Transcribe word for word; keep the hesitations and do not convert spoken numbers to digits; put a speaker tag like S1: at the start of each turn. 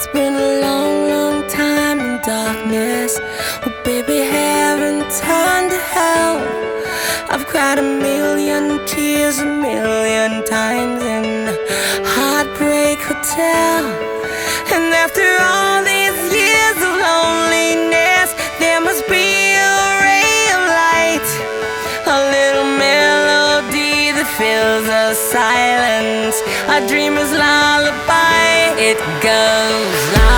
S1: It's been a long, long time in darkness. Well, baby, heaven turned to hell. I've cried a million tears a million times in Heartbreak Hotel. And after all these years of loneliness, there must be a ray of light, a little melody that fills the silence, a dreamer's lullaby. It goes on.